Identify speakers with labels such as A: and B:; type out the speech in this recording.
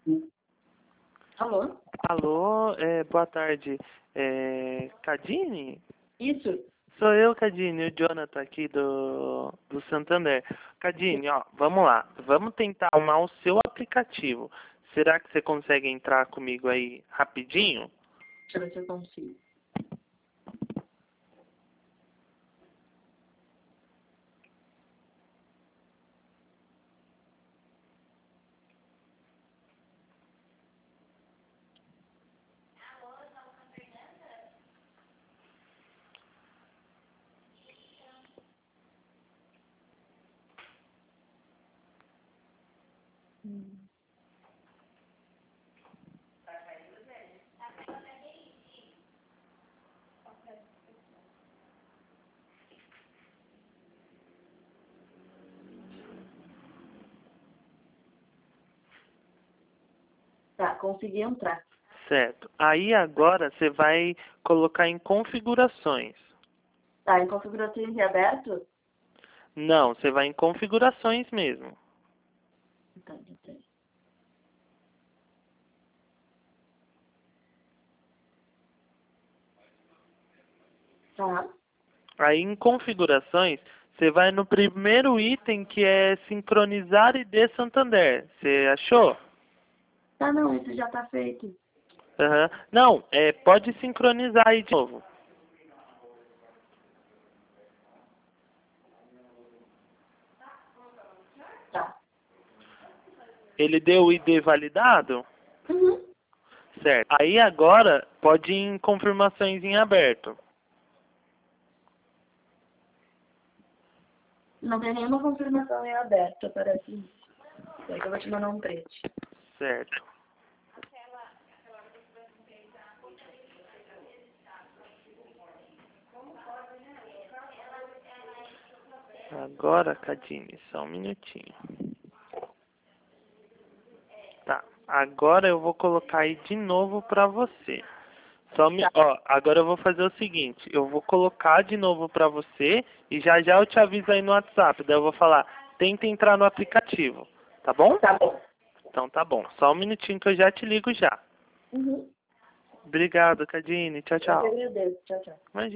A: Alô?
B: Alô, boa tarde. Cadine?
A: Isso.
B: Sou eu, Cadine, o Jonathan aqui do Santander. Cadine, ó, vamos lá. Vamos tentar arrumar o seu aplicativo. Será que você consegue entrar comigo aí rapidinho?
A: Deixa eu ver se eu consigo. Tá, consegui entrar.
B: Certo. Aí agora você vai colocar em configurações.
A: Tá, em configurações de aberto?
B: Não, você vai em configurações mesmo.
A: Tá, tá. Tá.
B: Aí em configurações, você vai no primeiro item que é sincronizar ID Santander. Você achou?
A: Tá, não, isso já tá feito.
B: Aham. Não, pode sincronizar aí de novo.
A: Tá.
B: Ele deu o ID validado?
A: Uhum.
B: Certo. Aí agora pode ir em confirmações em aberto.
A: Não tem nenhuma confirmação em aberto, aparece isso. Daí que eu vou te mandar um print.
B: Certo. Agora, Cadine, só um minutinho. Tá. Agora eu vou colocar aí de novo pra você. Ó, agora eu vou fazer o seguinte, eu vou colocar de novo pra você e já já eu te aviso aí no WhatsApp. Daí eu vou falar, tenta entrar no aplicativo, tá bom?
A: Tá bom.
B: Então tá bom. Só um minutinho que eu já te ligo já.
A: Uhum.
B: Obrigado, Cadine. Tchau,
A: Eu que
B: tchau.
A: agradeço. Tchau, tchau.
B: Imagina.